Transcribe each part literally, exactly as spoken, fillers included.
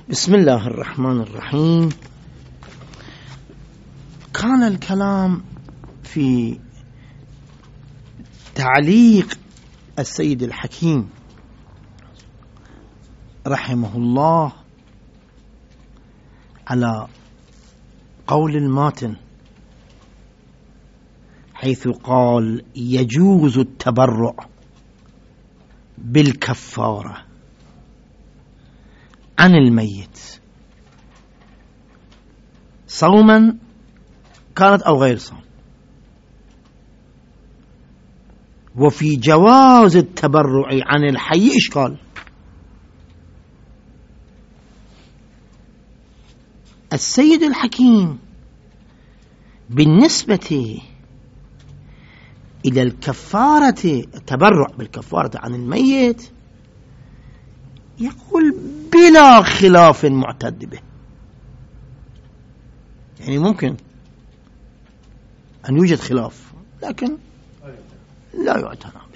بسم الله الرحمن الرحيم. كان الكلام في تعليق السيد الحكيم رحمه الله على قول الماتن حيث قال يجوز التبرع بالكفارة عن الميت صوما كانت أو غير صوم، وفي جواز التبرع عن الحي إشكال. السيد الحكيم بالنسبة إلى الكفارة التبرع بالكفارة عن الميت يقول بلا خلاف معتد به، يعني ممكن أن يوجد خلاف لكن لا يعتنى به.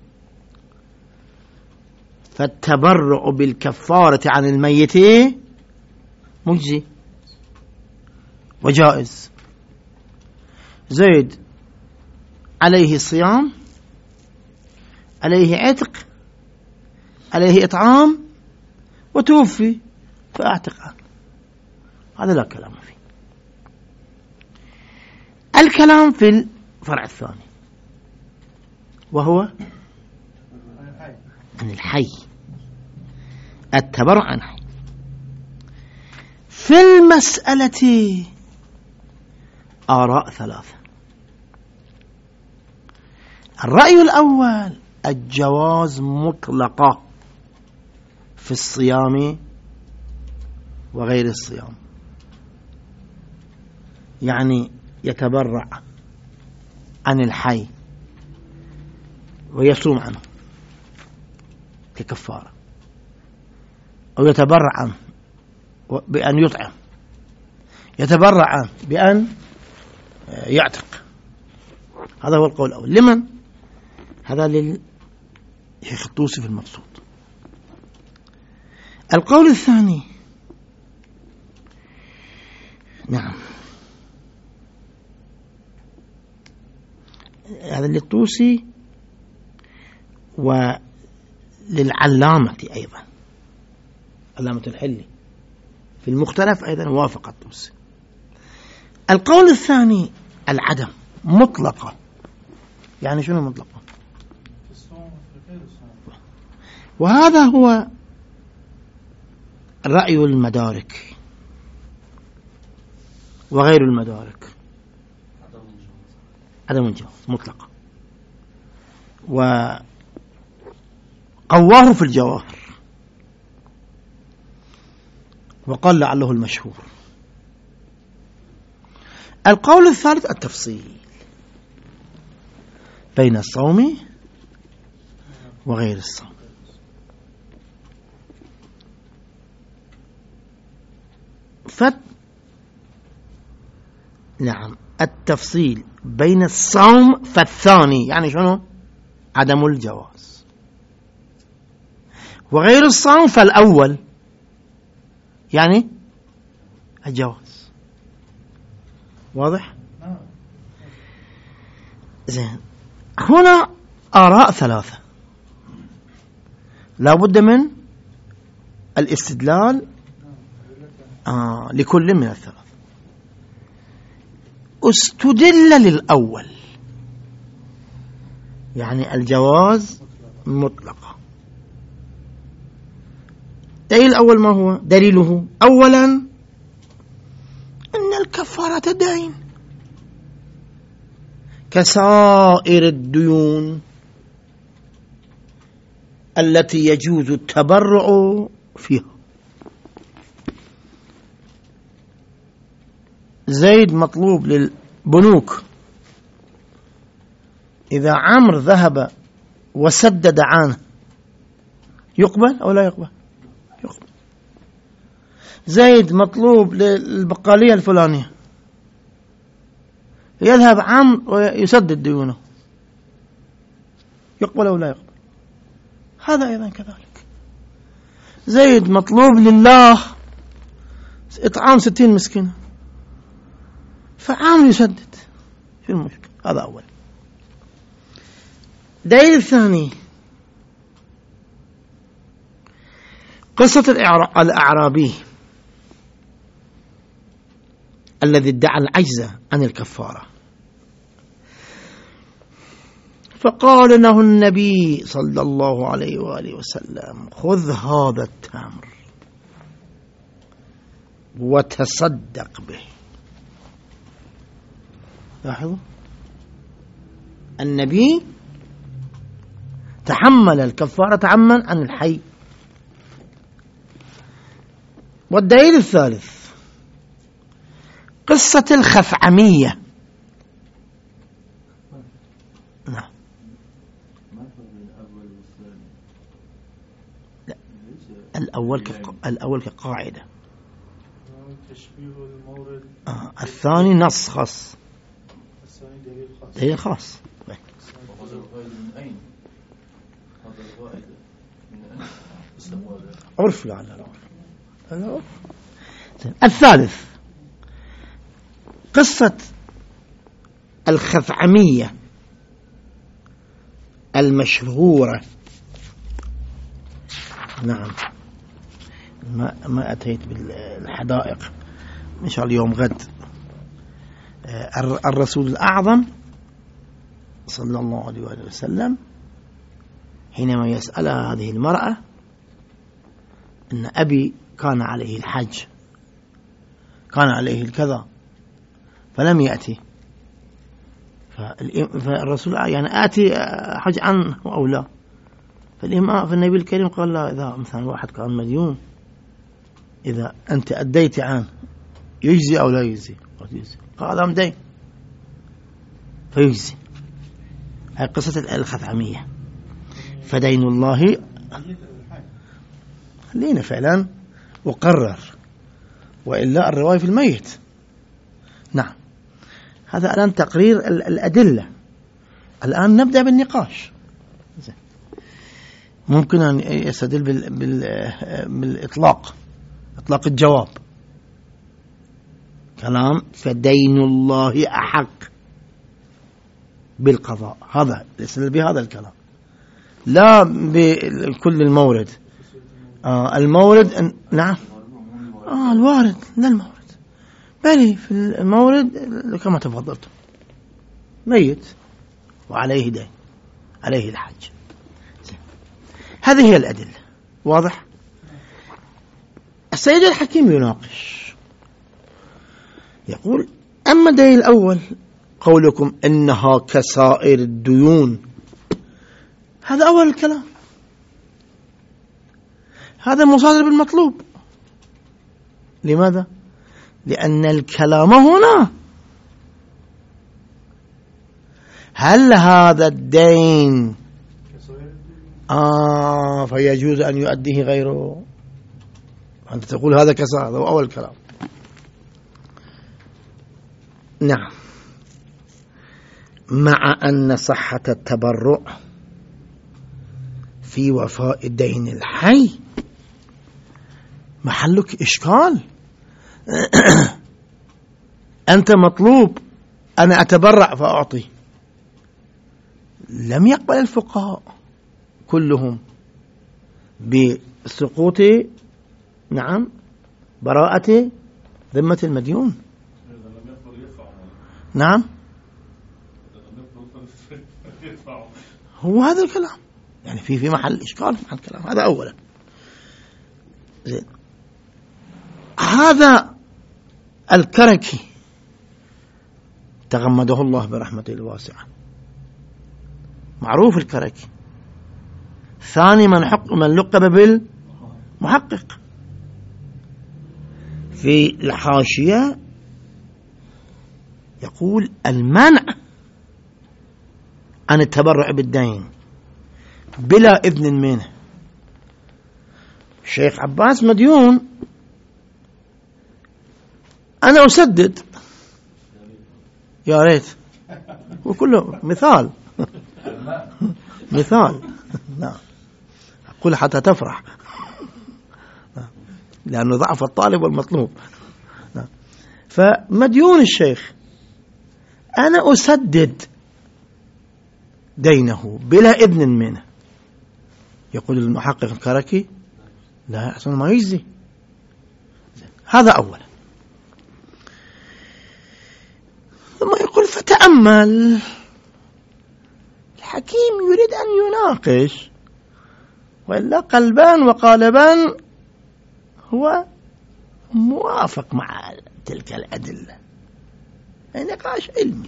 فالتبرع بالكفارة عن الميت مجزي وجائز. زيد عليه صيام، عليه عتق، عليه إطعام، وتوفي فأعتق عنه، هذا لا كلام فيه. الكلام في الفرع الثاني وهو عن الحي، التبرع عن الحي. في المسألة آراء ثلاثة. الرأي الأول الجواز مطلقة في الصيام وغير الصيام، يعني يتبرع عن الحي ويصوم عنه ككفارة، أو يتبرع عنه بأن يطعم، يتبرع عنه بأن يعتق. هذا هو القول الأول. لمن؟ هذا للشيخ الطوسي في المقصود. القول الثاني نعم هذا للطوسي وللعلامة أيضا، علامة الحلي في المختلف أيضا وافق الطوسي. القول الثاني العدم مطلقة. يعني شنو مطلقة؟ وهذا هو رأي المدارك وغير المدارك، عدم الجواز مطلقة، وقواه في الجواهر وقال لعله المشهور. القول الثالث التفصيل بين الصوم وغير الصوم. ف نعم التفصيل بين الصوم فالثاني يعني شنو؟ عدم الجواز، وغير الصوم فالأول يعني الجواز. واضح؟ زين. هنا آراء ثلاثة لا بد من الاستدلال آه لكل من الثلاثة. استدل للأول يعني الجواز مطلقة. دليل الأول ما هو؟ دليله أولا أن الكفارة دين كسائر الديون التي يجوز التبرع فيها. زيد مطلوب للبنوك، إذا عمرو ذهب وسدد عنه يقبل أو لا يقبل؟ يقبل. زيد مطلوب للبقالية الفلانية، يذهب عمرو ويسدد ديونه، يقبل أو لا يقبل؟ هذا أيضا كذلك. زيد مطلوب لله إطعام ستين مسكين، فعامل يسدد في المشكلة. هذا أول. دليل الثاني قصة الأعرابي الذي ادعى العجز عن الكفارة، فقال له النبي صلى الله عليه وآله وسلم: خذ هذا التمر وتصدق به. لاحظوا، النبي تحمل الكفارة عمن عن الحي. والدليل الثالث قصة الخثعمية. نعم. لا. الأول كق... الأول كقاعدة، آه. الثاني نص خاص، دليل خاص. عرف لعل العرف. الثالث قصة الخثعمية المشهورة. نعم، ما ما أتيت بالحدائق إن شاء الله يوم غد. الرسول الأعظم صلى الله عليه وآله وسلم حينما يسأل هذه المرأة إن أبي كان عليه الحج، كان عليه الكذا فلم يأتي، فالرسول يعني آتي حج عنه أو لا، فالإمام في النبي الكريم قال لا، إذا مثلا واحد كان مديون إذا أنت أديت عنه يجزي أو لا يجزي؟ قال هذا مدين فيجزي. هاي قصة الخثعمية. فدين الله خلينا فعلا وقرر، وإلا الرواية في الميت. نعم، هذا الآن تقرير الأدلة. الآن نبدأ بالنقاش. ممكن أن يستدل بال... بال... بالإطلاق، إطلاق الجواب. كلام فدين الله أحق بالقضاء، هذا يستدل بهذا الكلام، لا بكل المورد. آه المورد نعم، آه الوارد لا المورد، بل في المورد كما تفضلت ميت وعليه دين، عليه الحج. هذه هي الأدلة. واضح؟ السيد الحكيم يناقش، يقول: أما الدليل الأول قولكم إنها كسائر الديون، هذا أول الكلام، هذا مصادر بالمطلوب. لماذا؟ لأن الكلام هنا هل هذا الدين آه فيجوز أن يؤديه غيره؟ أنت تقول هذا كسائر، هذا أول الكلام. نعم، مع أن صحة التبرع في وفاء دين الحي محلك إشكال. أنت مطلوب أنا أتبرع فأعطي. لم يقبل الفقهاء كلهم بسقوط نعم براءة ذمة المديون. نعم، هو هذا الكلام، يعني في في محل إشكال عن الكلام هذا أولا. زين، هذا الكركي تغمده الله برحمته الواسعة، معروف الكركي، ثاني من حق من لقب بالمحقق. في الحاشية يقول: المنع عن التبرع بالدين بلا إذن منه. الشيخ عباس مديون، أنا أسدد، يا ريت، وكله مثال مثال. نعم، أقول حتى تفرح، لأنه ضعف الطالب والمطلوب. فمديون الشيخ أنا أسدد دينه بلا إذن منه. يقول المحقق الكركي لا يحسن ما يجزي. هذا أولا. ثم يقول فتأمل. الحكيم يريد أن يناقش، وإلا قلبان وقالبان هو موافق مع تلك الأدلة، نقاش علمي.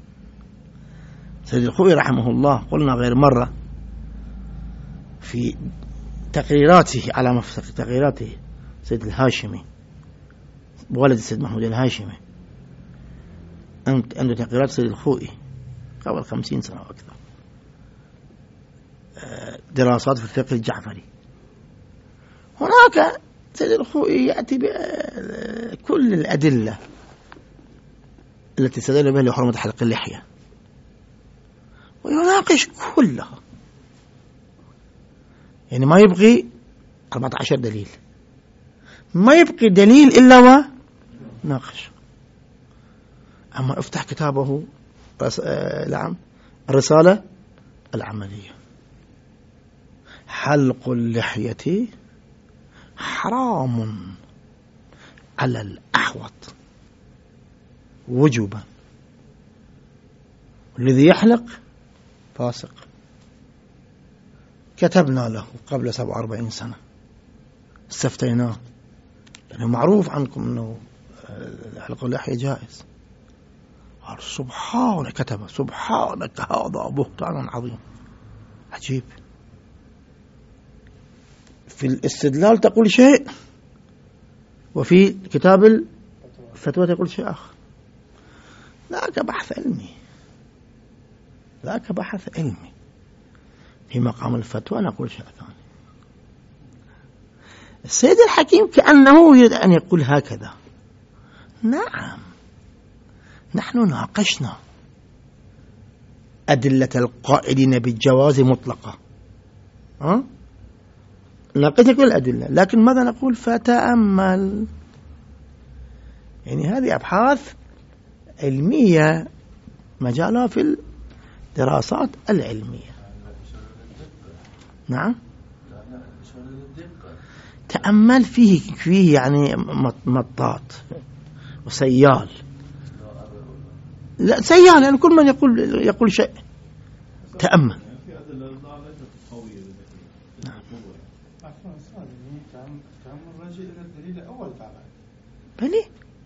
سيد الخوئي رحمه الله قلنا غير مرة في تقريراته على مفسق تقريراته سيد الهاشمي ولد السيد محمود الهاشمي، عنده تقريرات سيد الخوئي قبل خمسين سنة وأكثر، دراسات في الفقه الجعفري. هناك سيد الخوئي يأتي بكل الأدلة التي استدل بها لحرمة حلق اللحية ويناقش كلها، يعني ما يبقي أربعة عشر دليل، ما يبقي دليل إلا وناقش. أما افتح كتابه رس... نعم الرسالة العملية، حلق اللحية حرام على الأحوط وجوبا، والذي يحلق فاسق. كتبنا له قبل سبع وأربعين سنة، استفتيناه، يعني معروف عنكم أنه حلق اللحية جائز. قال سبحانك، كتب سبحانك هذا بهتان عظيم. عجيب، في الاستدلال تقول شيء وفي كتاب الفتوى تقول شيء آخر. ذاك بحث علمي، ذاك بحث علمي. في مقام الفتوى نقول شيء ثاني. السيد الحكيم كأنه يريد أن يقول هكذا. نعم، نحن ناقشنا أدلة القائلين بالجواز مطلقة، أه؟ ناقشنا كل الأدلة، لكن ماذا نقول؟ فتأمل. يعني هذه أبحاث علمية مجالها في الدراسات العلمية. نعم، تأمل فيه فيه يعني مطاط وسيال. لا سيال، يعني كل من يقول يقول شيء تأمل. بلي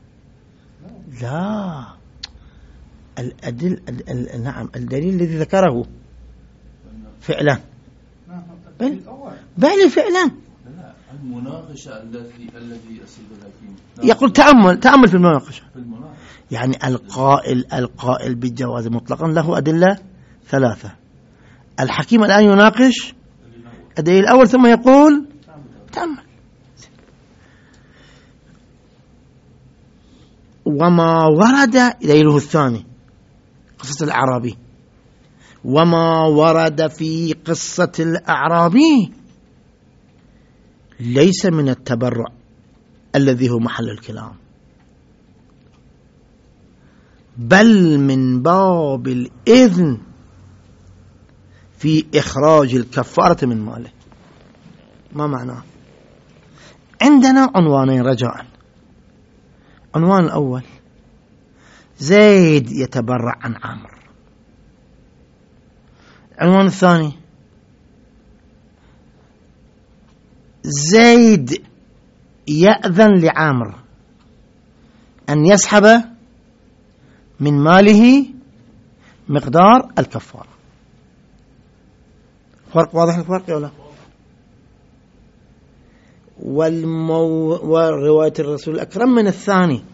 لا، الأدل ال... نعم الدليل الذي ذكره فعلا، بل بل فعلا المناقشة التي الذي أصيب الحكيم يقول تأمل تأمل في المناقشة. يعني القائل القائل بالجواز مطلقا له أدلة ثلاثة. الحكيم الآن يناقش الدليل الأول ثم يقول تأمل. وما ورد دليله الثاني قصة الأعرابي، وما ورد في قصة الأعرابي ليس من التبرع الذي هو محل الكلام، بل من باب الإذن في إخراج الكفارة من ماله. ما معناه؟ عندنا عنوانين رجاء. عنوان الأول زيد يتبرع عن عمرو. العنوان الثاني زيد يأذن لعامر أن يسحب من ماله مقدار الكفارة. فرق واضح الفرق ولا؟ والمو... ورواية الرسول الأكرم من الثاني،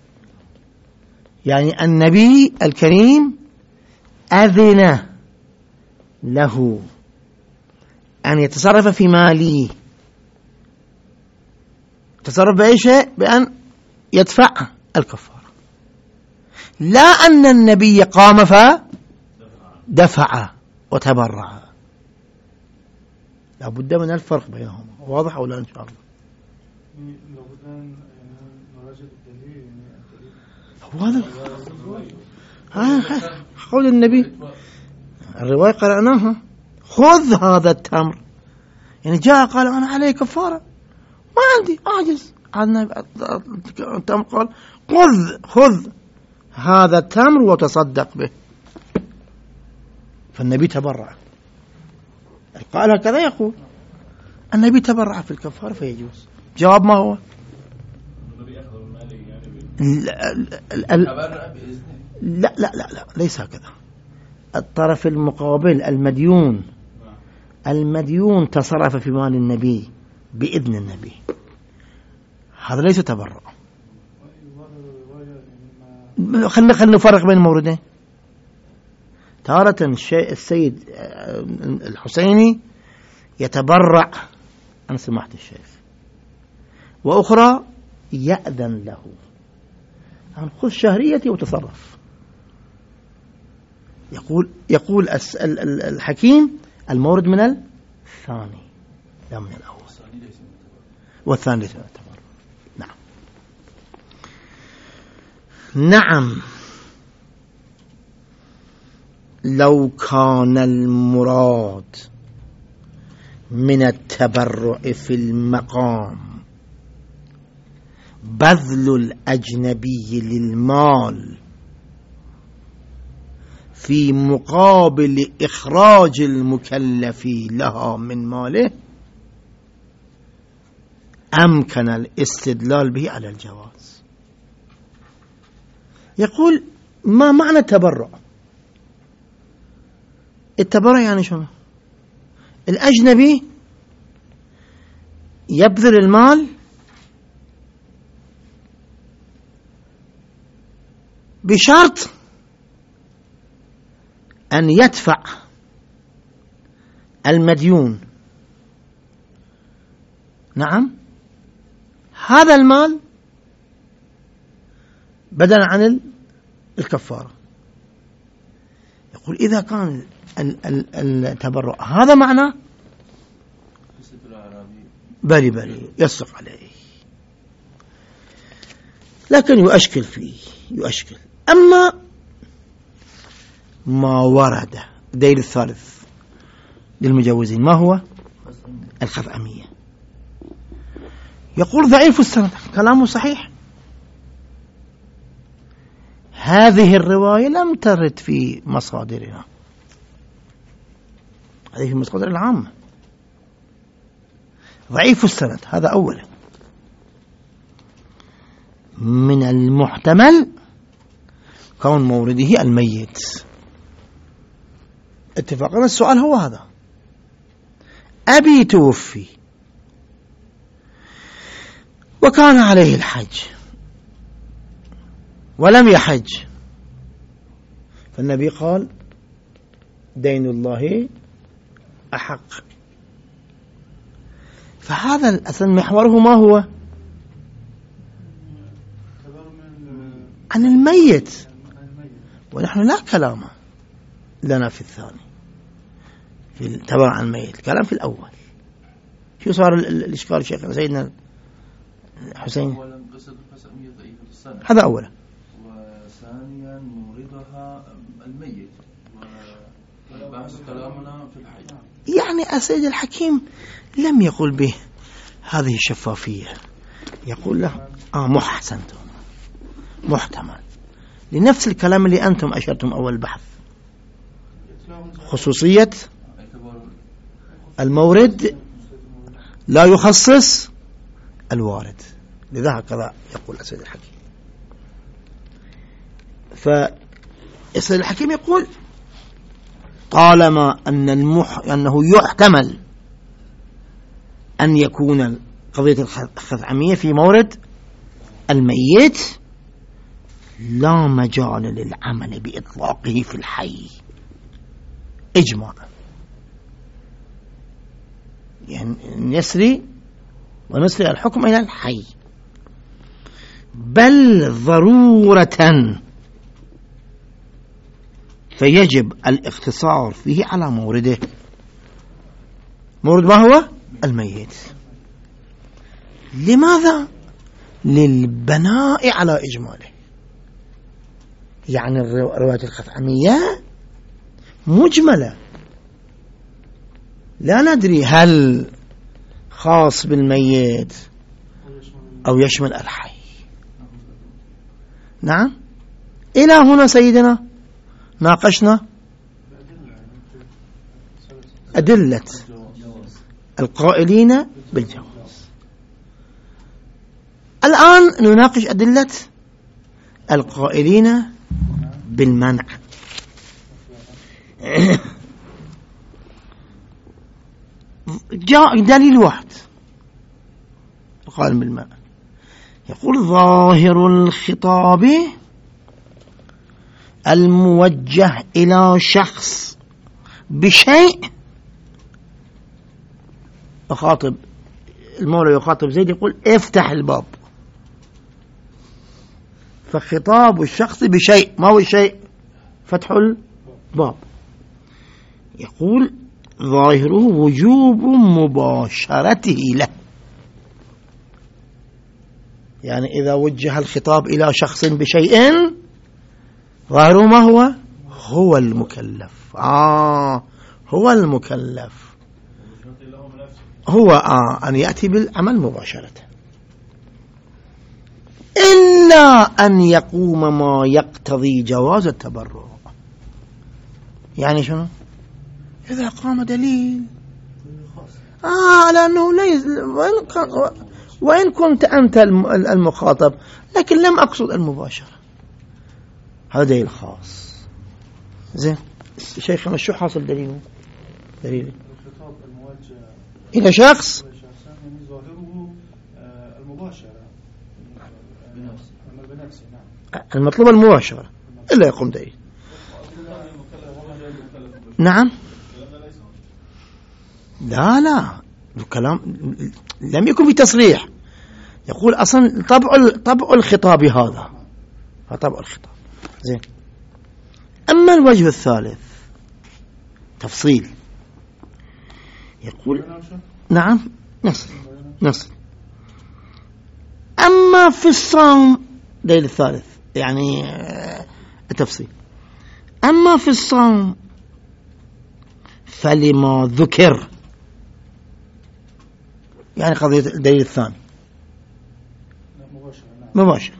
يعني النبي الكريم أذن له أن يتصرف في ماله. تصرف بأي شيء؟ بأن يدفع الكفارة، لا أن النبي قام فدفع وتبرع. لا بد من الفرق بينهما. واضح أو لا؟ إن شاء الله. لو بدنا هذا هذا قول النبي، الرواية قرأناها، خذ هذا التمر، يعني جاء قال أنا علي كفارة ما عندي أعجز، التمر قال خذ خذ هذا التمر وتصدق به، فالنبي تبرع، قال هكذا يقول النبي تبرع في الكفارة فيجوز. جواب ما هو؟ لا لا لا لا, لا ليس هكذا. الطرف المقابل المديون المديون تصرف في مال النبي بإذن النبي، هذا ليس تبرع. خلنا خلنا نفرق بين الموردين. تارة السيد الحسيني يتبرع عن سماحة الشيخ، وأخرى يأذن له عن خذ شهريتي وتصرف. يقول يقول الحكيم المورد من الثاني لا من الأول، والثاني ليس من التبرع. نعم نعم لو كان المراد من التبرع في المقام بذل الأجنبي للمال في مقابل إخراج المكلف لها من ماله أمكن الاستدلال به على الجواز. يقول ما معنى التبرع؟ التبرع يعني شنو؟ الأجنبي يبذل المال بشرط أن يدفع المديون نعم هذا المال بدلا عن الكفارة. يقول إذا كان التبرع هذا معناه بلي بلي يصدق عليه، لكن يؤشكل فيه يؤشكل. أما ما ورد دليل الثالث للمجوزين ما هو؟ الخثعمية. يقول ضعيف السند، كلامه صحيح، هذه الرواية لم ترد في مصادرنا، هذه في المصادر العامة. ضعيف السند هذا أولا. من المحتمل كون مورده الميت، اتفاقنا. السؤال هو هذا: أبي توفي وكان عليه الحج ولم يحج، فالنبي قال دين الله أحق. فهذا الأصل محوره ما هو؟ عن الميت، ونحن لا كلام لنا في الثاني في التبرع عن الميت، الكلام في الأول. شو صار الإشكال شيخنا سيدنا حسين؟ هذا أولا. وثانيا موردها الميت، وبحث كلامنا في الحي. يعني السيد الحكيم لم يقل به هذه الشفافية، يقول له آه محسنتم محتمل لنفس الكلام اللي أنتم أشرتم أول البحث، خصوصية المورد لا يخصص الوارد، لذا هكذا يقول السيد الحكيم. فالسيد الحكيم يقول طالما أن المح... أنه يحتمل أن يكون قضية الخثعمية في مورد الميت، لا مجال للعمل بإطلاقه في الحي إجماع، يعني يسري ونسري الحكم إلى الحي، بل ضرورة فيجب الاقتصار فيه على مورده. مورد ما هو؟ الميت. لماذا؟ للبناء على إجماله. يعني الرواية الخثعمية مجملة، لا ندري هل خاص بالميت أو يشمل الحي. نعم، إلى هنا سيدنا ناقشنا أدلة القائلين بالجواز. الآن نناقش أدلة القائلين بالمنع. جاء دليل واحد قال بالمنع، يقول ظاهر الخطاب الموجه إلى شخص بشيء. يخاطب المولى، يخاطب زيد يقول افتح الباب، فخطاب الشخص بشيء، ما هو الشيء؟ فتح الباب. يقول ظاهره وجوب مباشرته له، يعني إذا وجه الخطاب إلى شخص بشيء ظاهره ما هو؟ هو المكلف. آه هو المكلف، هو آه أن يأتي بالعمل مباشرة، إلا أن يقوم ما يقتضي جواز التبرع. يعني شنو؟ إذا قام دليل آه لأنه ليس وإن, وإن كنت أنت المخاطب لكن لم أقصد المباشرة، هذا دليل خاص. زين شيخنا شو حاصل دليله؟ دليله الخطاب الموجه إلى شخص يعني ظاهره المباشرة بنفسه. نعم، المطلوب المباشرة إلا يقوم دليل. نعم، لا لا الكلام لم يكن في تصريح، يقول أصلا طبع طبع الخطاب هذا، طبع الخطاب. زين، أما الوجه الثالث تفصيل، يقول نعم نص نص أما في الصوم، دليل الثالث يعني التفصيل، أما في الصوم فلما ذكر، يعني قضية الدليل الثاني مباشر.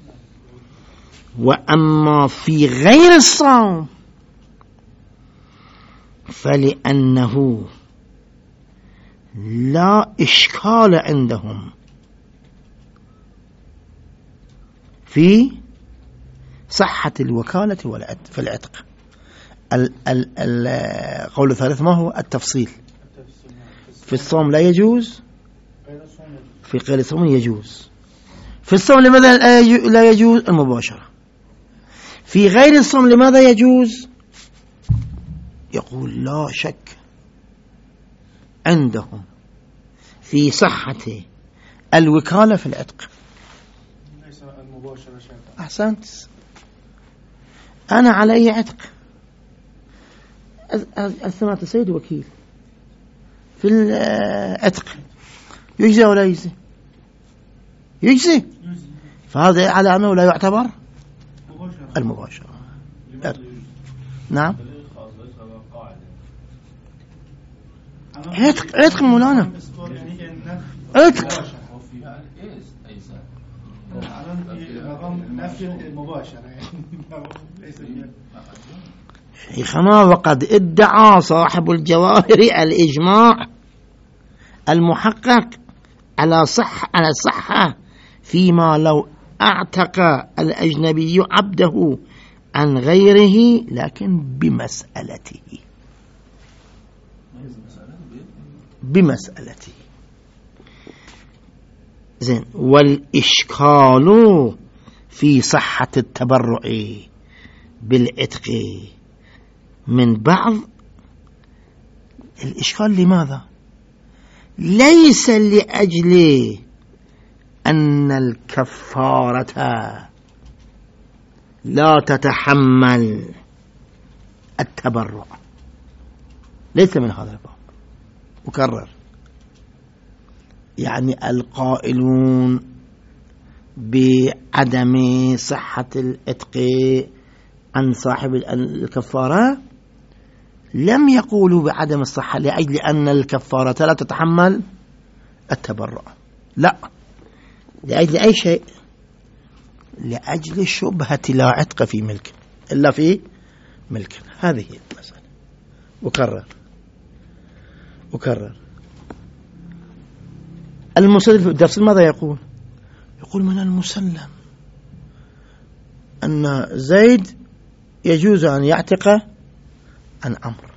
وأما في غير الصوم فلأنه لا إشكال عندهم في صحة الوكالة في العتق. القول الثالث ما هو؟ التفصيل. في الصوم لا يجوز، في غير الصوم يجوز. في الصوم لماذا لا يجوز؟ المباشرة. في غير الصوم لماذا يجوز؟ يقول لا شك عندهم في صحة الوكالة في العتق. ليس المباشرة شيء. أحسنت، أنا علي عتق، الثمات السيد وكيل في العتق، يجزي ولا يجزي؟ يجزي. فهذا على أنه لا يعتبر المباشرة. نعم، عتق عتق مولانا، عتق شيخنا. وقد ادعى صاحب الجواهر الإجماع المحقق على صح على الصحة فيما لو اعتق الأجنبي عبده عن غيره لكن بمسألته بمسألته زين. والإشكال في صحة التبرع بالعتق من بعض الإشكال لماذا؟ ليس لأجل أن الكفارة لا تتحمل التبرع، ليس من هذا الباب. أكرر، يعني القائلون بعدم صحة العتق عن صاحب الكفارة لم يقولوا بعدم الصحة لأجل أن الكفارة لا تتحمل التبرع، لا، لأجل أي شيء، لأجل شبهة لا عتق في ملك إلا في ملك. هذه هي المسألة. أكرر أكرر المصنف في الدرس ماذا يقول؟ يقول من المسلم أن زيد يجوز أن يعتق عن عمرو،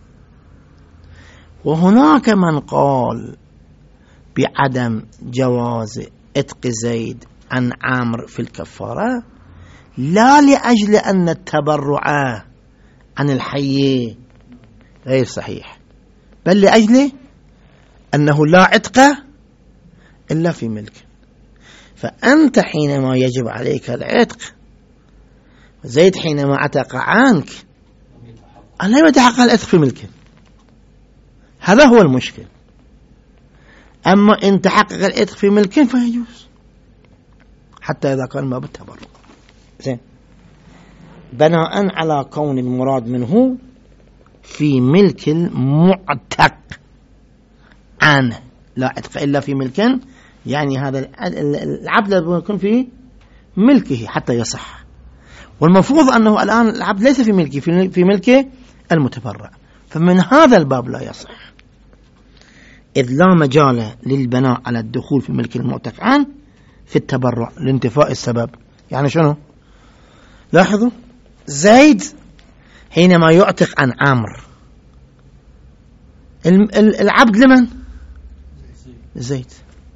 وهناك من قال بعدم جواز عتق زيد عن عمرو في الكفارة لا لأجل أن التبرع عن الحي غير صحيح، بل لأجل أنه لا عتق إلا في ملك. فأنت حينما يجب عليك العتق، زيد حينما عتق عنك لا يتحقق العتق في ملكه، هذا هو المشكل. أما إن تحقق العتق في ملكه فيجوز حتى إذا كان ما بالتبرع. زين، بناء على كون المراد منه في ملك المعتق عنه لا عتق إلا في ملك، يعني هذا العبد لازم يكون في ملكه حتى يصح، والمفروض أنه الآن العبد ليس في ملكه، في ملكه المتبرع، فمن هذا الباب لا يصح، إذ لا مجال للبناء على الدخول في ملك المعتق عنه في التبرع لانتفاء السبب. يعني شنو؟ لاحظوا، زيد حينما يعتق عن عمرو العبد لمن؟ زيد،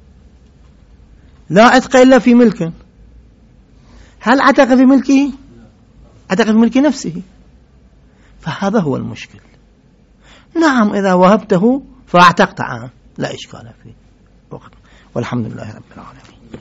لا عتق إلا في ملك. هل عتق في ملكه؟ عتق في ملك نفسه، فهذا هو المشكل. نعم إذا وهبته فاعتقت عنه لا إشكال فيه، والحمد لله رب العالمين.